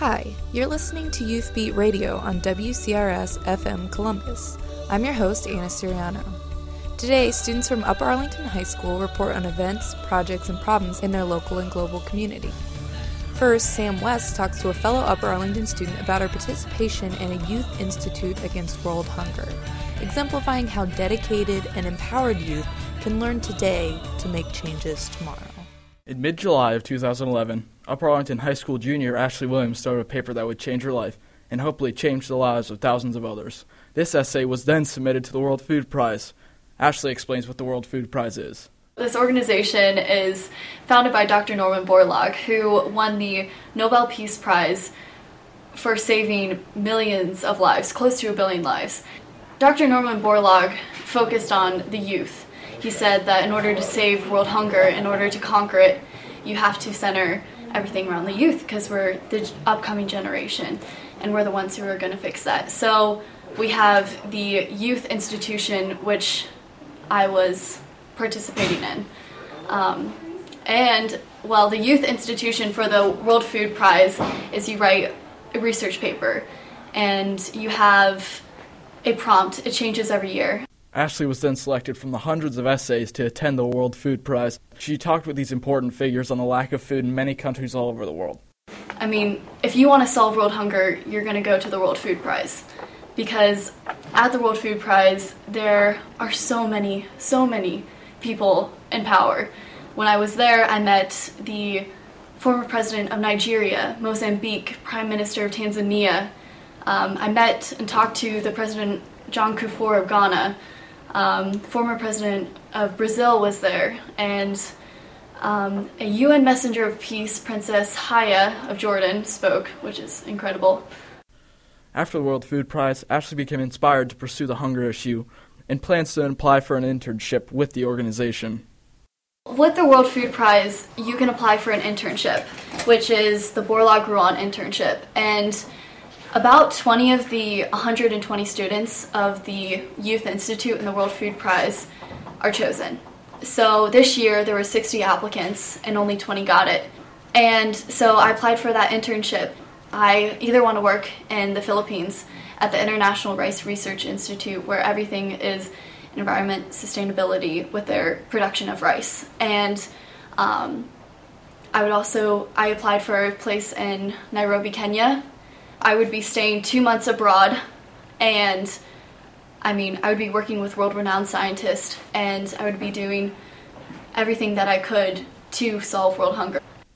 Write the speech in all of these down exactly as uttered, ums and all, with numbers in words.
Hi, you're listening to Youth Beat Radio on W C R S F M Columbus. I'm your host, Anna Siriano. Today, students from Upper Arlington High School report on events, projects, and problems in their local and global community. First, Sam West talks to a fellow Upper Arlington student about her participation in a youth institute against world hunger, exemplifying how dedicated and empowered youth can learn today to make changes tomorrow. In mid-July of two thousand eleven, Upper Arlington High School junior Ashley Williams started a paper that would change her life and hopefully change the lives of thousands of others. This essay was then submitted to the World Food Prize. Ashley explains what the World Food Prize is. This organization is founded by Doctor Norman Borlaug, who won the Nobel Peace Prize for saving millions of lives, close to a billion lives. Doctor Norman Borlaug focused on the youth. He said that in order to save world hunger, in order to conquer it, you have to center everything around the youth because we're the upcoming generation and we're the ones who are going to fix that. So we have the youth institution, which I was participating in. Um, and, well, the youth institution for the World Food Prize is you write a research paper and you have a prompt. It changes every year. Ashley was then selected from the hundreds of essays to attend the World Food Prize. She talked with these important figures on the lack of food in many countries all over the world. I mean, if you want to solve world hunger, you're going to go to the World Food Prize. Because at the World Food Prize, there are so many, so many people in power. When I was there, I met the former president of Nigeria, Mozambique, Prime Minister of Tanzania. Um, I met and talked to the President John Kufuor of Ghana. Um, former president of Brazil was there, and um, a U N Messenger of Peace, Princess Haya of Jordan, spoke, which is incredible. After the World Food Prize, Ashley became inspired to pursue the hunger issue and plans to apply for an internship with the organization. With the World Food Prize, you can apply for an internship, which is the Borlaug-Rouen internship, and about twenty of the one hundred twenty students of the Youth Institute and the World Food Prize are chosen. So this year there were sixty applicants and only twenty got it. And so I applied for that internship. I either want to work in the Philippines at the International Rice Research Institute, where everything is environment sustainability with their production of rice. And um, I would also, I applied for a place in Nairobi, Kenya. I would be staying two months abroad, and I mean, I would be working with world-renowned scientists, and I would be doing everything that I could to solve world hunger.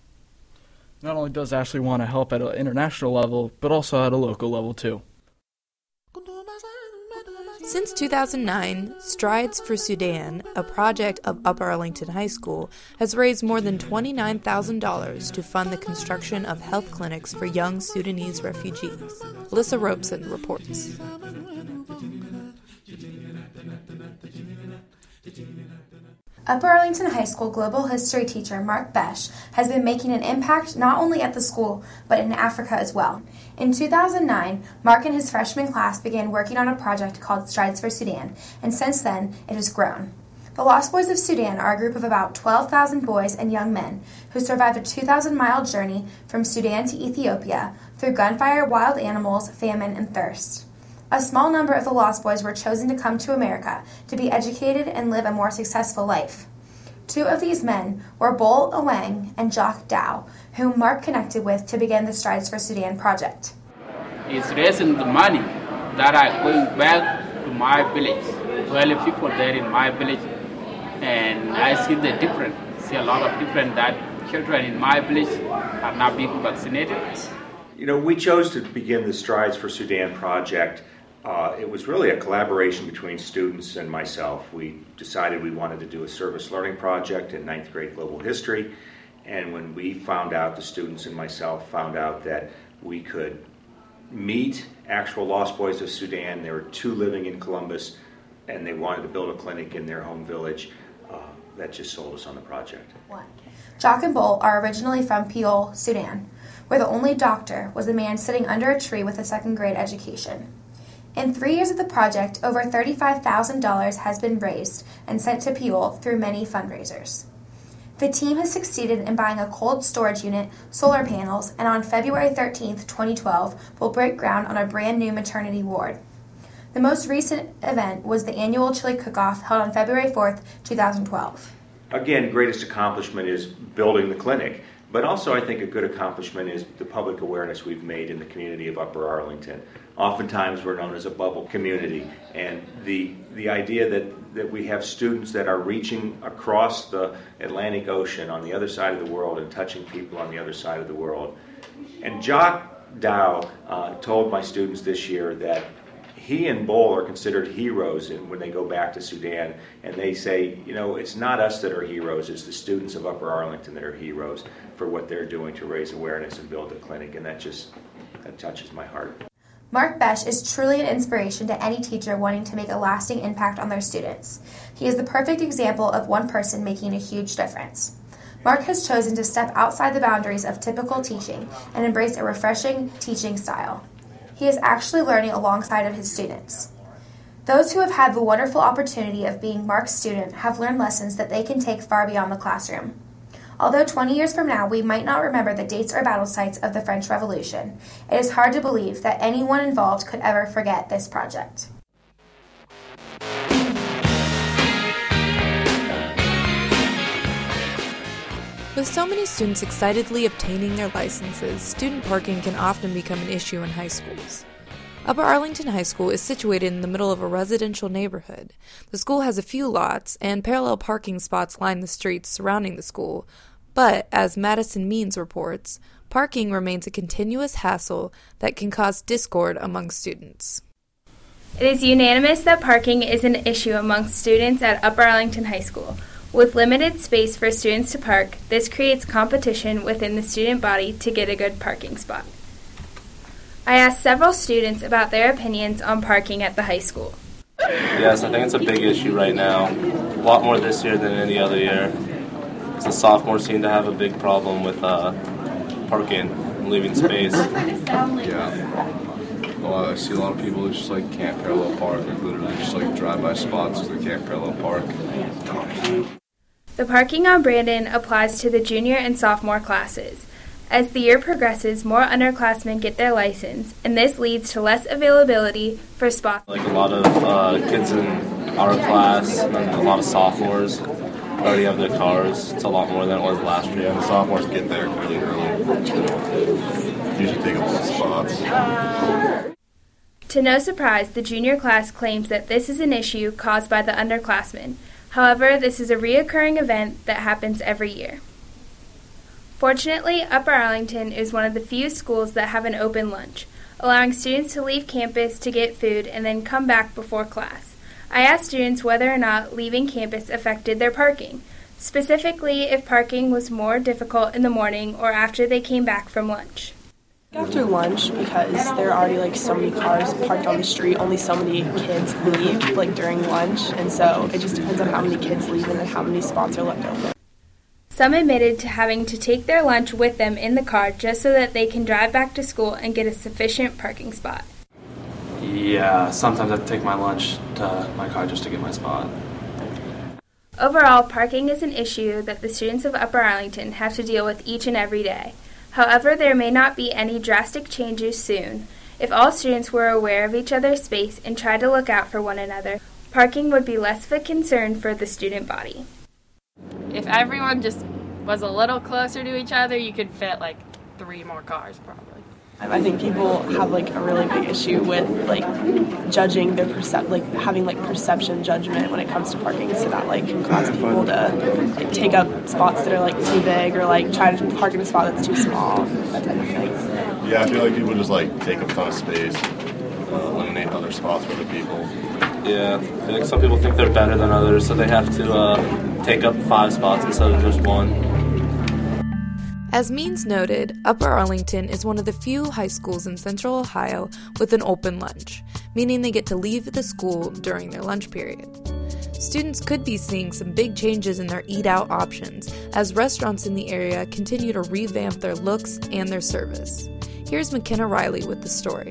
Not only does Ashley want to help at an international level, but also at a local level too. Since two thousand nine, Strides for Sudan, a project of Upper Arlington High School, has raised more than twenty-nine thousand dollars to fund the construction of health clinics for young Sudanese refugees. Alyssa Robeson reports. Upper Arlington High School Global History teacher Mark Besh has been making an impact not only at the school, but in Africa as well. In two thousand nine, Mark and his freshman class began working on a project called Strides for Sudan, and since then, it has grown. The Lost Boys of Sudan are a group of about twelve thousand boys and young men who survived a two thousand mile journey from Sudan to Ethiopia through gunfire, wild animals, famine, and thirst. A small number of the Lost Boys were chosen to come to America to be educated and live a more successful life. Two of these men were Bol Awang and Jock Dow, whom Mark connected with to begin the Strides for Sudan project. It's raising the money that are going back to my village, twelve people there in my village, and I see the difference, see a lot of difference that children in my village are not being vaccinated. You know, we chose to begin the Strides for Sudan project. Uh, it was really a collaboration between students and myself. We decided we wanted to do a service learning project in ninth grade global history, and when we found out, the students and myself found out that we could meet actual Lost Boys of Sudan. There were two living in Columbus, and they wanted to build a clinic in their home village. Uh, that just sold us on the project. Jock and Bol are originally from Peol, Sudan, where the only doctor was a man sitting under a tree with a second grade education. In three years of the project, over thirty-five thousand dollars has been raised and sent to Peol through many fundraisers. The team has succeeded in buying a cold storage unit, solar panels, and on February thirteenth, twenty twelve, will break ground on a brand new maternity ward. The most recent event was the annual chili cook-off held on February fourth, two thousand twelve. Again, greatest accomplishment is building the clinic, but also I think a good accomplishment is the public awareness we've made in the community of Upper Arlington. Oftentimes we're known as a bubble community, and the the idea that, that we have students that are reaching across the Atlantic Ocean on the other side of the world and touching people on the other side of the world. And Jock Dow uh, told my students this year that he and Bull are considered heroes in, when they go back to Sudan, and they say, you know, it's not us that are heroes, it's the students of Upper Arlington that are heroes for what they're doing to raise awareness and build a clinic, and that just that touches my heart. Mark Besh is truly an inspiration to any teacher wanting to make a lasting impact on their students. He is the perfect example of one person making a huge difference. Mark has chosen to step outside the boundaries of typical teaching and embrace a refreshing teaching style. He is actually learning alongside of his students. Those who have had the wonderful opportunity of being Mark's student have learned lessons that they can take far beyond the classroom. Although twenty years from now we might not remember the dates or battle sites of the French Revolution, it is hard to believe that anyone involved could ever forget this project. With so many students excitedly obtaining their licenses, student parking can often become an issue in high schools. Upper Arlington High School is situated in the middle of a residential neighborhood. The school has a few lots, and parallel parking spots line the streets surrounding the school, but, as Madison Means reports, parking remains a continuous hassle that can cause discord among students. It is unanimous that parking is an issue among students at Upper Arlington High School. With limited space for students to park, this creates competition within the student body to get a good parking spot. I asked several students about their opinions on parking at the high school. Yes, I think it's a big issue right now. A lot more this year than any other year. The sophomores seem to have a big problem with uh, parking and leaving space. Yeah. Well, I see a lot of people that just like can't parallel park, like literally just like drive-by spots so they can't parallel park. The parking on Brandon applies to the junior and sophomore classes. As the year progresses, more underclassmen get their license, and this leads to less availability for spots. Like a lot of uh, kids in our class and a lot of sophomores already have their cars. It's a lot more than it was last year. The sophomores get there really early. Usually take up some spots. To no surprise, the junior class claims that this is an issue caused by the underclassmen. However, this is a reoccurring event that happens every year. Fortunately, Upper Arlington is one of the few schools that have an open lunch, allowing students to leave campus to get food and then come back before class. I asked students whether or not leaving campus affected their parking, specifically if parking was more difficult in the morning or after they came back from lunch. After lunch, because there are already like so many cars parked on the street, only so many kids leave like during lunch, and so it just depends on how many kids leave and then how many spots are left open. Some admitted to having to take their lunch with them in the car just so that they can drive back to school and get a sufficient parking spot. Yeah, sometimes I take my lunch to my car just to get my spot. Overall, parking is an issue that the students of Upper Arlington have to deal with each and every day. However, there may not be any drastic changes soon. If all students were aware of each other's space and tried to look out for one another, parking would be less of a concern for the student body. If everyone just was a little closer to each other, you could fit like three more cars probably. I think people have like a really big issue with like judging their percep like having like perception judgment when it comes to parking, so that like can cause people to like take up spots that are like too big or like try to park in a spot that's too small, that type of thing. Yeah, I feel like people just like take up a ton of space, uh, eliminate other spots for other people. Yeah, I think some people think they're better than others, so they have to uh, take up five spots instead of just one. As Means noted, Upper Arlington is one of the few high schools in Central Ohio with an open lunch, meaning they get to leave the school during their lunch period. Students could be seeing some big changes in their eat-out options as restaurants in the area continue to revamp their looks and their service. Here's McKenna Riley with the story.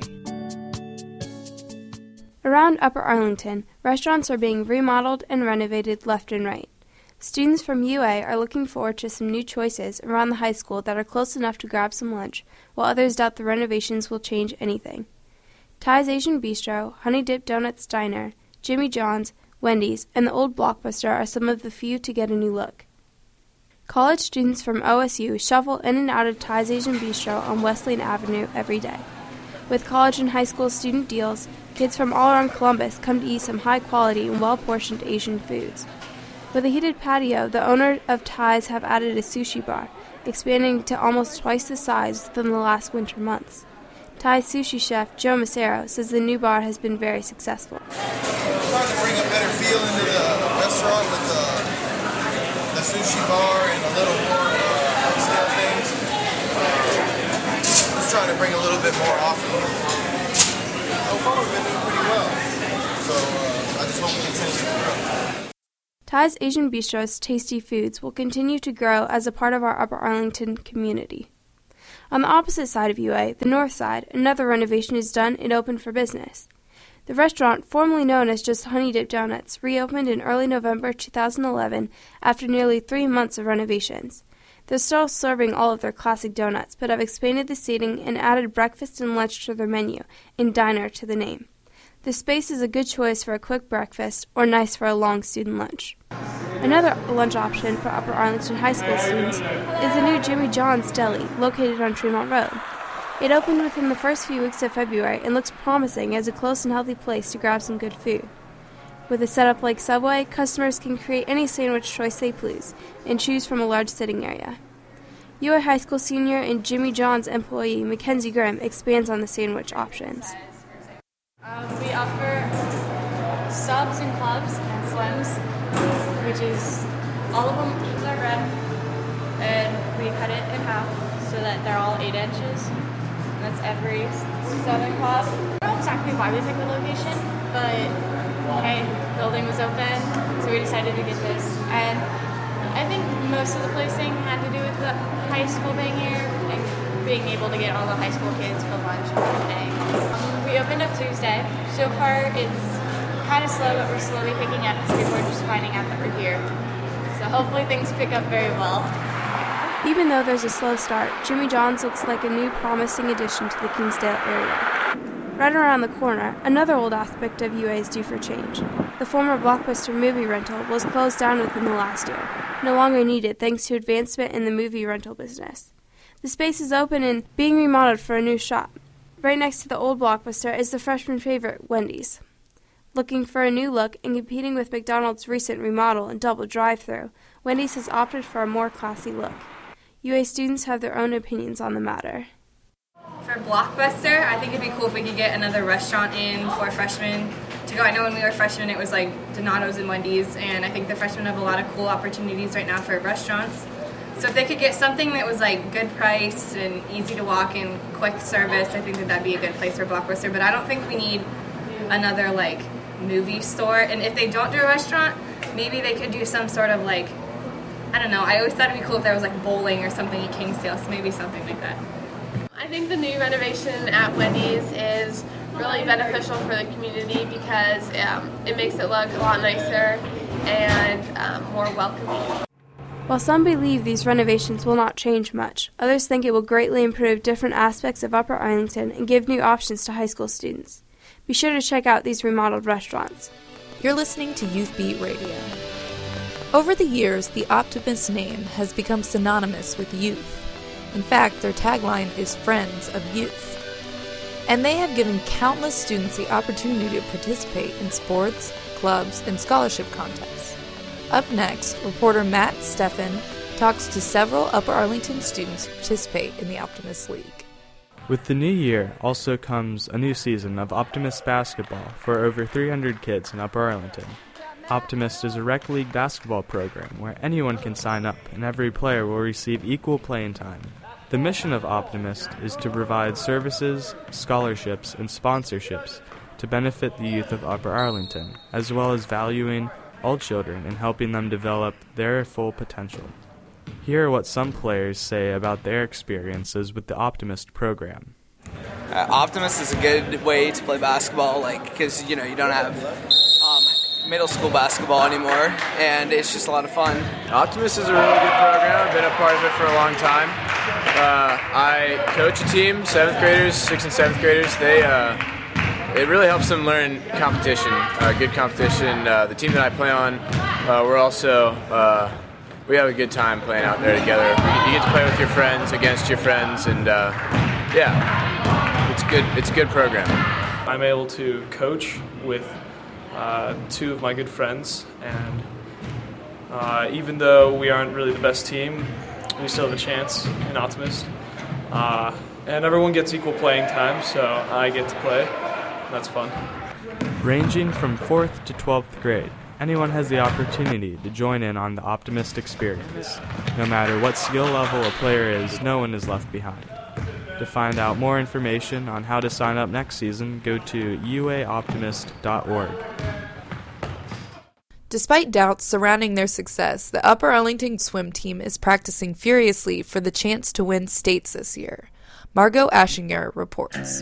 Around Upper Arlington, restaurants are being remodeled and renovated left and right. Students from U A are looking forward to some new choices around the high school that are close enough to grab some lunch, while others doubt the renovations will change anything. Ty's Asian Bistro, Honey Dip Donuts Diner, Jimmy John's, Wendy's, and the old Blockbuster are some of the few to get a new look. College students from O S U shuffle in and out of Ty's Asian Bistro on Wesleyan Avenue every day. With college and high school student deals, kids from all around Columbus come to eat some high-quality and well-portioned Asian foods. With a heated patio, the owner of Ty's have added a sushi bar, expanding to almost twice the size within the last winter months. Ty's sushi chef, Joe Macero, says the new bar has been very successful. We're trying to bring a better feel into the restaurant with the the sushi bar and a little more uh, upscale things. Uh, just trying to bring a little bit more often. So far we've been doing pretty well. So uh, I just hope we continue to grow. Ty's Asian Bistro's tasty foods will continue to grow as a part of our Upper Arlington community. On the opposite side of U A, the north side, another renovation is done and open for business. The restaurant, formerly known as just Honey Dip Donuts, reopened in early November two thousand eleven after nearly three months of renovations. They're still serving all of their classic donuts, but have expanded the seating and added breakfast and lunch to their menu, and diner to the name. The space is a good choice for a quick breakfast or nice for a long student lunch. Another lunch option for Upper Arlington High School students is the new Jimmy John's Deli, located on Tremont Road. It opened within the first few weeks of February and looks promising as a close and healthy place to grab some good food. With a setup like Subway, customers can create any sandwich choice they please and choose from a large sitting area. U A High School senior and Jimmy John's employee Mackenzie Grimm expands on the sandwich options. Um, we offer subs and clubs and slims, which is all of them are red, and we cut it in half so that they're all eight inches. That's every seven club. I don't know exactly why we picked the location, but hey, the building was open, so we decided to get this. And I think most of the placing had to do with the high school being here and being able to get all the high school kids for lunch every day. Um, we opened up Tuesday. So far, it's kind of slow, but we're slowly picking up because people are just finding out that we're here. So hopefully things pick up very well. Even though there's a slow start, Jimmy John's looks like a new promising addition to the Kingsdale area. Right around the corner, another old aspect of U A is due for change. The former Blockbuster movie rental was closed down within the last year, no longer needed thanks to advancement in the movie rental business. The space is open and being remodeled for a new shop. Right next to the old Blockbuster is the freshman favorite, Wendy's. Looking for a new look and competing with McDonald's recent remodel and double drive-thru, Wendy's has opted for a more classy look. U A students have their own opinions on the matter. For Blockbuster, I think it'd be cool if we could get another restaurant in for freshmen to go. I know when we were freshmen it was like Donato's and Wendy's, and I think the freshmen have a lot of cool opportunities right now for restaurants. So if they could get something that was like good price and easy to walk and quick service, I think that that'd be a good place for Blockbuster. But I don't think we need another like movie store. And if they don't do a restaurant, maybe they could do some sort of like, I don't know, I always thought it'd be cool if there was like bowling or something at Kingsdale, so maybe something like that. I think the new renovation at Wendy's is really beneficial for the community because um, it makes it look a lot nicer and um, more welcoming. While some believe these renovations will not change much, others think it will greatly improve different aspects of Upper Arlington and give new options to high school students. Be sure to check out these remodeled restaurants. You're listening to Youth Beat Radio. Over the years, the Optimist name has become synonymous with youth. In fact, their tagline is Friends of Youth. And they have given countless students the opportunity to participate in sports, clubs, and scholarship contests. Up next, reporter Matt Steffen talks to several Upper Arlington students who participate in the Optimist League. With the new year also comes a new season of Optimist basketball for over three hundred kids in Upper Arlington. Optimist is a rec league basketball program where anyone can sign up and every player will receive equal playing time. The mission of Optimist is to provide services, scholarships, and sponsorships to benefit the youth of Upper Arlington, as well as valuing all children and helping them develop their full potential. Here are what some players say about their experiences with the Optimist program. Uh, Optimist is a good way to play basketball, like because you know you don't have um, middle school basketball anymore, and it's just a lot of fun. Optimist is a really good program. I've been a part of it for a long time. Uh, I coach a team, seventh graders, sixth and seventh graders. They uh, it really helps them learn competition, uh, good competition. Uh, the team that I play on, uh, we're also uh, we have a good time playing out there together. You get to play with your friends, against your friends, and uh, yeah, it's good. It's a good program. I'm able to coach with uh, two of my good friends, and uh, even though we aren't really the best team, we still have a chance in Optimist. Uh, and everyone gets equal playing time, so I get to play. That's fun. Ranging from fourth to twelfth grade, anyone has the opportunity to join in on the Optimist experience. No matter what skill level a player is, no one is left behind. To find out more information on how to sign up next season, go to u a optimist dot org. Despite doubts surrounding their success, the Upper Arlington swim team is practicing furiously for the chance to win states this year. Margot Ashinger reports.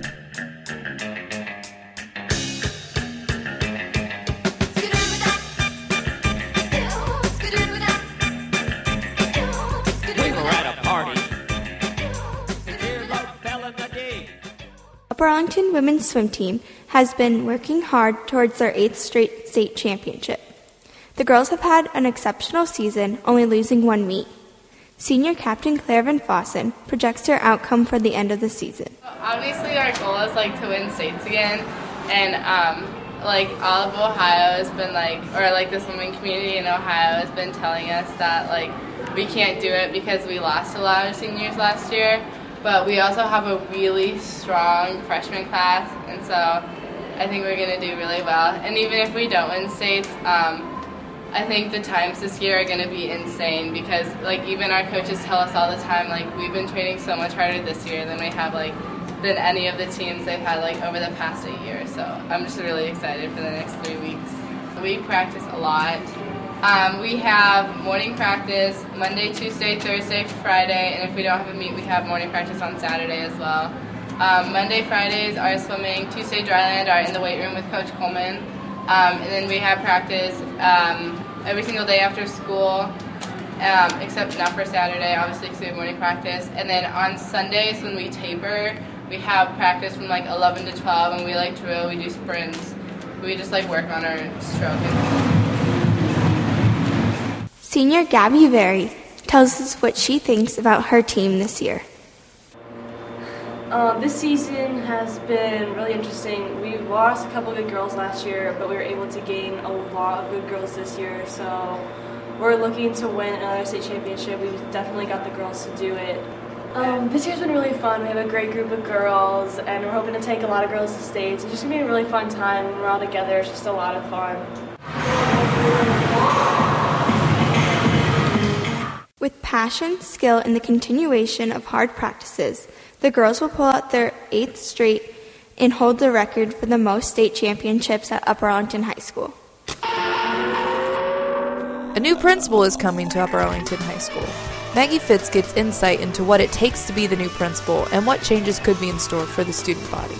Upper Arlington women's swim team has been working hard towards their eighth straight state championship. The girls have had an exceptional season, only losing one meet. Senior captain Claire Van Fossen projects their outcome for the end of the season. Obviously our goal is like to win states again, and um, like all of Ohio has been like, or like the swimming community in Ohio has been telling us that like we can't do it because we lost a lot of seniors last year. But we also have a really strong freshman class, and so I think we're going to do really well. And even if we don't win states, um, I think the times this year are going to be insane because, like, even our coaches tell us all the time, like, we've been training so much harder this year than we have, like, than any of the teams they've had, like, over the past eight years. So I'm just really excited for the next three weeks. We practice a lot. Um, we have morning practice Monday, Tuesday, Thursday, Friday, and if we don't have a meet, we have morning practice on Saturday as well. Um, Monday, Fridays are swimming. Tuesday, dryland are in the weight room with Coach Coleman. Um, and then we have practice um, every single day after school, um, except not for Saturday, obviously, because we have morning practice. And then on Sundays when we taper, we have practice from like eleven to twelve, and we like drill, we do sprints. We just like work on our stroke. Senior Gabby Very tells us what she thinks about her team this year. Uh, this season has been really interesting. We lost a couple good girls last year, but we were able to gain a lot of good girls this year. So we're looking to win another state championship. We've definitely got the girls to do it. Um, this year's been really fun. We have a great group of girls, and we're hoping to take a lot of girls to states. It's just going to be a really fun time when we're all together. It's just a lot of fun. With passion, skill, and the continuation of hard practices, the girls will pull out their eighth straight and hold the record for the most state championships at Upper Arlington High School. A new principal is coming to Upper Arlington High School. Maggie Fitz gets insight into what it takes to be the new principal and what changes could be in store for the student body.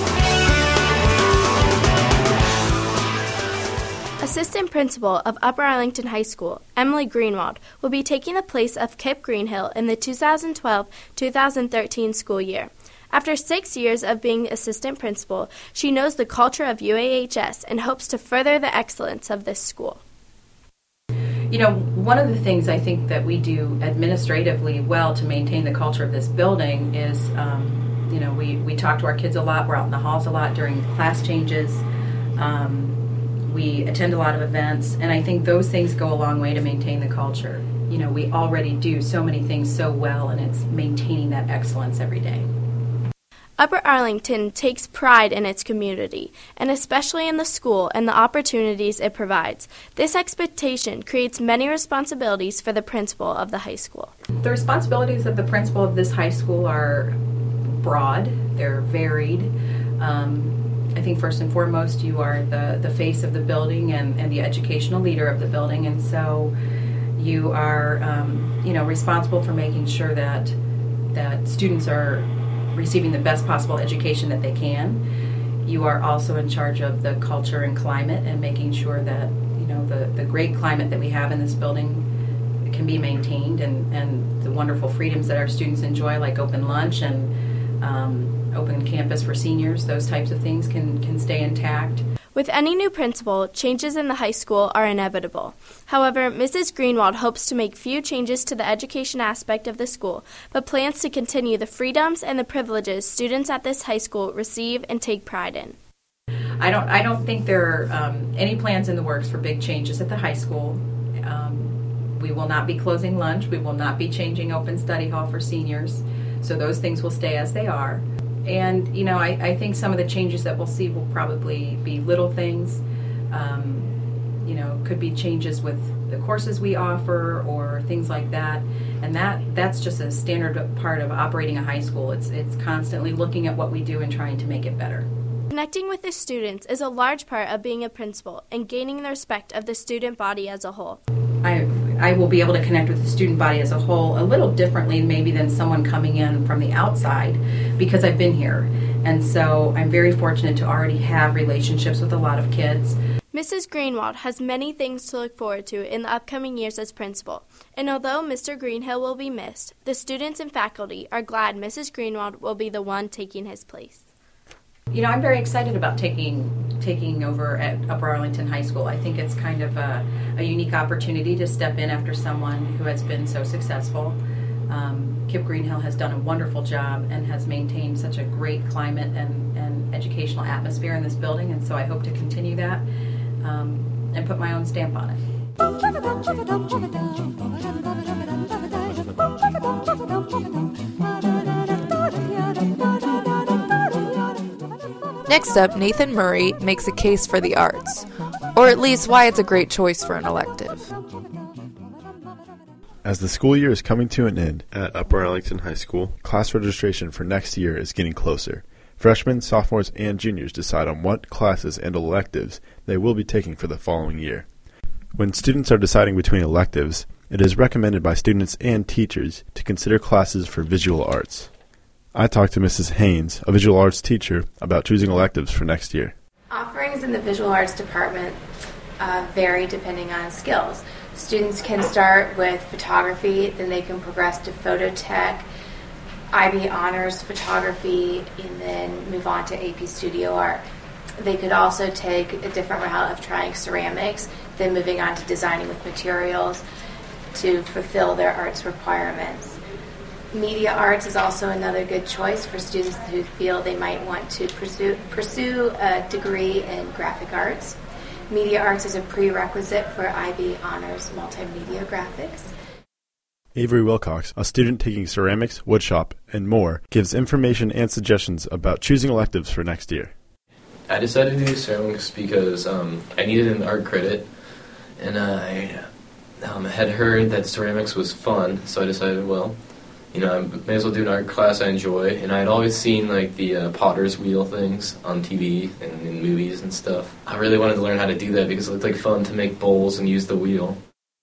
Assistant Principal of Upper Arlington High School, Emily Greenwald, will be taking the place of Kip Greenhill in the two thousand twelve two thousand thirteen school year. After six years of being assistant principal, she knows the culture of U A H S and hopes to further the excellence of this school. You know, one of the things I think that we do administratively well to maintain the culture of this building is, um, you know, we, we talk to our kids a lot. We're out in the halls a lot during class changes. Um, We attend a lot of events, and I think those things go a long way to maintain the culture. You know, we already do so many things so well, and it's maintaining that excellence every day. Upper Arlington takes pride in its community, and especially in the school and the opportunities it provides. This expectation creates many responsibilities for the principal of the high school. The responsibilities of the principal of this high school are broad, they're varied. Um, I think first and foremost you are the, the face of the building and, and the educational leader of the building, and so you are um, you know, responsible for making sure that that students are receiving the best possible education that they can. you are also in charge of the culture and climate and making sure that, you know, the, the great climate that we have in this building can be maintained, and, and the wonderful freedoms that our students enjoy, like open lunch and um, open campus for seniors, those types of things can, can stay intact. With any new principal, changes in the high school are inevitable. However, Missus Greenwald hopes to make few changes to the education aspect of the school, but plans to continue the freedoms and the privileges students at this high school receive and take pride in. I don't, I don't think there are um, any plans in the works for big changes at the high school. Um, we will not be closing lunch. We will not be changing open study hall for seniors. So those things will stay as they are. And, you know, I, I think some of the changes that we'll see will probably be little things. Um, you know, could be changes with the courses we offer or things like that. And that that's just a standard part of operating a high school. It's, it's constantly looking at what we do and trying to make it better. Connecting with the students is a large part of being a principal and gaining the respect of the student body as a whole. I, I will be able to connect with the student body as a whole a little differently maybe than someone coming in from the outside, because I've been here. And so I'm very fortunate to already have relationships with a lot of kids. Missus Greenwald has many things to look forward to in the upcoming years as principal. And although Mister Greenhill will be missed, the students and faculty are glad Missus Greenwald will be the one taking his place. You know, I'm very excited about taking taking over at Upper Arlington High School. I think it's kind of a, a unique opportunity to step in after someone who has been so successful. Um, Kip Greenhill has done a wonderful job and has maintained such a great climate and, and educational atmosphere in this building, and so I hope to continue that um, and put my own stamp on it. Next up, Nathan Murray makes a case for the arts, or at least why it's a great choice for an elective. As the school year is coming to an end at Upper Arlington High School, class registration for next year is getting closer. Freshmen, sophomores, and juniors decide on what classes and electives they will be taking for the following year. When students are deciding between electives, it is recommended by students and teachers to consider classes for visual arts. I talked to Missus Haynes, a visual arts teacher, about choosing electives for next year. Offerings in the visual arts department uh, vary depending on skills. Students can start with photography, then they can progress to photo tech, I B honors photography, and then move on to A P studio art. They could also take a different route of trying ceramics, then moving on to designing with materials to fulfill their arts requirements. Media arts is also another good choice for students who feel they might want to pursue, pursue a degree in graphic arts. Media arts is a prerequisite for I B honors multimedia graphics. Avery Wilcox, a student taking ceramics, woodshop, and more, gives information and suggestions about choosing electives for next year. I decided to do ceramics because um, I needed an art credit, and I um, had heard that ceramics was fun, so I decided, well, you know, I may as well do an art class I enjoy, and I had always seen, like, the uh, potter's wheel things on T V and in movies and stuff. I really wanted to learn how to do that because it looked like fun to make bowls and use the wheel.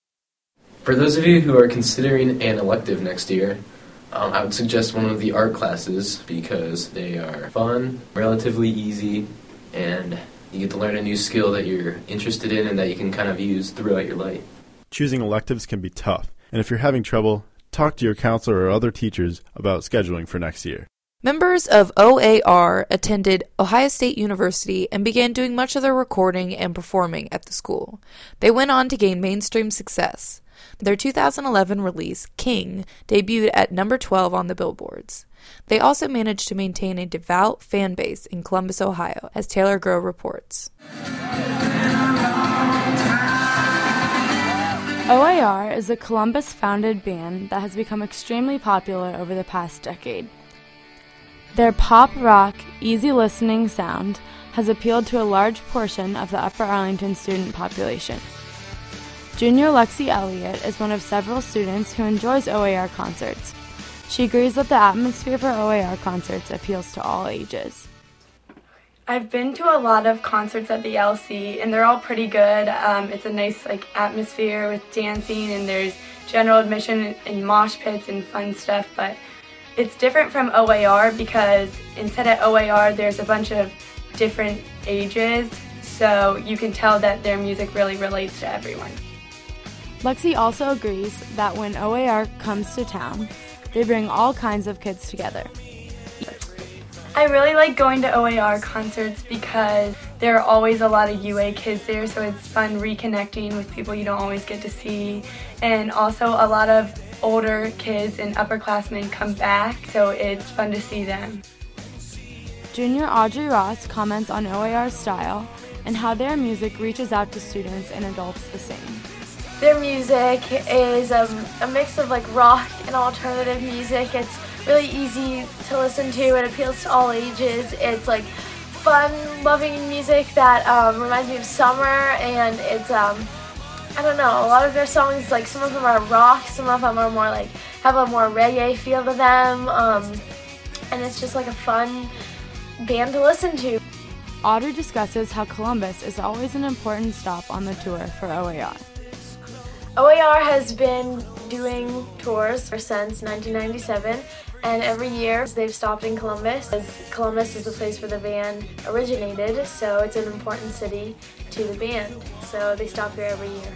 For those of you who are considering an elective next year, um, I would suggest one of the art classes because they are fun, relatively easy, and you get to learn a new skill that you're interested in and that you can kind of use throughout your life. Choosing electives can be tough, and if you're having trouble, talk to your counselor or other teachers about scheduling for next year. Members of O A R attended Ohio State University and began doing much of their recording and performing at the school. They went on to gain mainstream success. Their two thousand eleven release, King, debuted at number twelve on the billboards. They also managed to maintain a devout fan base in Columbus, Ohio, as Taylor Groh reports. O A R is a Columbus-founded band that has become extremely popular over the past decade. Their pop-rock, easy-listening sound has appealed to a large portion of the Upper Arlington student population. Junior Lexi Elliott is one of several students who enjoys O A R concerts. She agrees that the atmosphere for O A R concerts appeals to all ages. I've been to a lot of concerts at the L C, and they're all pretty good. Um, it's a nice like atmosphere with dancing, and there's general admission and mosh pits and fun stuff, but it's different from O A R because instead at O A R there's a bunch of different ages, so you can tell that their music really relates to everyone. Lexi also agrees that when O A R comes to town, they bring all kinds of kids together. I really like going to O A R concerts because there are always a lot of U A kids there, so it's fun reconnecting with people you don't always get to see. And also a lot of older kids and upperclassmen come back, so it's fun to see them. Junior Audrey Ross comments on O A R's style and how their music reaches out to students and adults the same. Their music is um, a mix of like rock and alternative music. It's really easy to listen to. It appeals to all ages. It's like fun, loving music that um, reminds me of summer, and it's um, I don't know. A lot of their songs, like some of them are rock, some of them are more like have a more reggae feel to them, um, and it's just like a fun band to listen to. Audrey discusses how Columbus is always an important stop on the tour for O A R. O A R has been doing tours since nineteen ninety-seven, and every year they've stopped in Columbus. Columbus is the place where the band originated, so it's an important city to the band, so they stop here every year.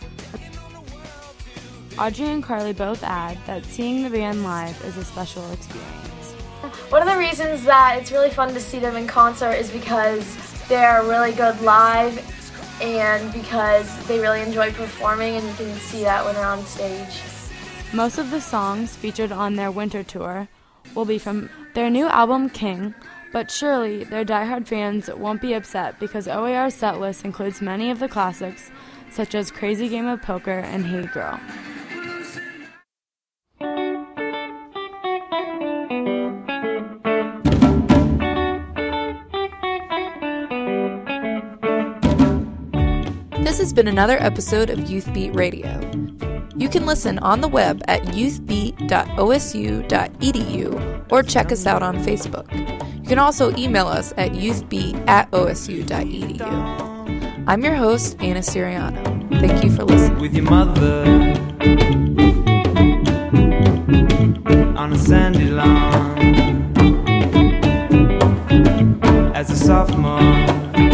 Audrey and Carly both add that seeing the band live is a special experience. One of the reasons that it's really fun to see them in concert is because they're really good live, and because they really enjoy performing, and you can see that when they're on stage. Most of the songs featured on their winter tour will be from their new album King, but surely their diehard fans won't be upset because O A R's set list includes many of the classics such as Crazy Game of Poker and Hey Girl. This has been another episode of Youth Beat Radio. You can listen on the web at youth beat dot o s u dot e d u or check us out on Facebook. You can also email us at youthbeat at o s u dot e d u. I'm your host, Anna Siriano. Thank you for listening. With your mother on a sandy lawn as a sophomore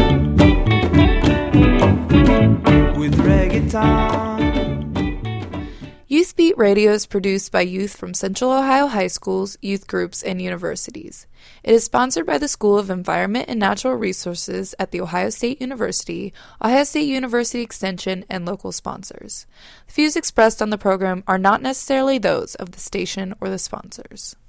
with reggaeton. Youth Beat Radio is produced by youth from Central Ohio high schools, youth groups, and universities. It is sponsored by the School of Environment and Natural Resources at The Ohio State University, Ohio State University Extension, and local sponsors. The views expressed on the program are not necessarily those of the station or the sponsors.